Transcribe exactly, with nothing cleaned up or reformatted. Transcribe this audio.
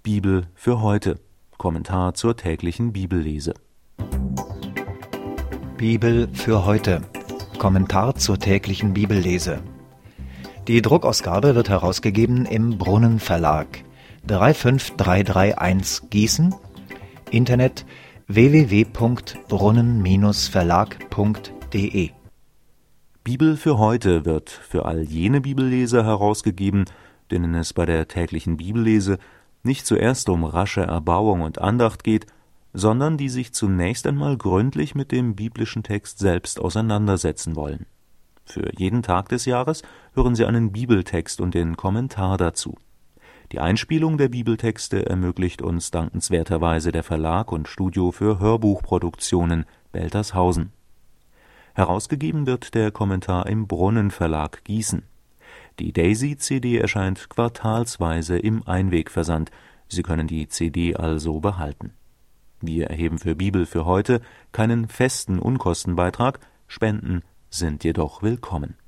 Bibel für heute. Kommentar zur täglichen Bibellese. Bibel für heute. Kommentar zur täglichen Bibellese. Die Druckausgabe wird herausgegeben im Brunnen Verlag. drei fünf drei drei eins Gießen. Internet w w w punkt brunnen verlag punkt de. Bibel für heute wird für all jene Bibelleser herausgegeben, denen es bei der täglichen Bibellese nicht zuerst um rasche Erbauung und Andacht geht, sondern die sich zunächst einmal gründlich mit dem biblischen Text selbst auseinandersetzen wollen. Für jeden Tag des Jahres hören Sie einen Bibeltext und den Kommentar dazu. Die Einspielung der Bibeltexte ermöglicht uns dankenswerterweise der Verlag und Studio für Hörbuchproduktionen Beltershausen. Herausgegeben wird der Kommentar im Brunnen Verlag Gießen. Die Daisy-C D erscheint quartalsweise im Einwegversand. Sie können die C D also behalten. Wir erheben für Bibel für heute keinen festen Unkostenbeitrag, Spenden sind jedoch willkommen.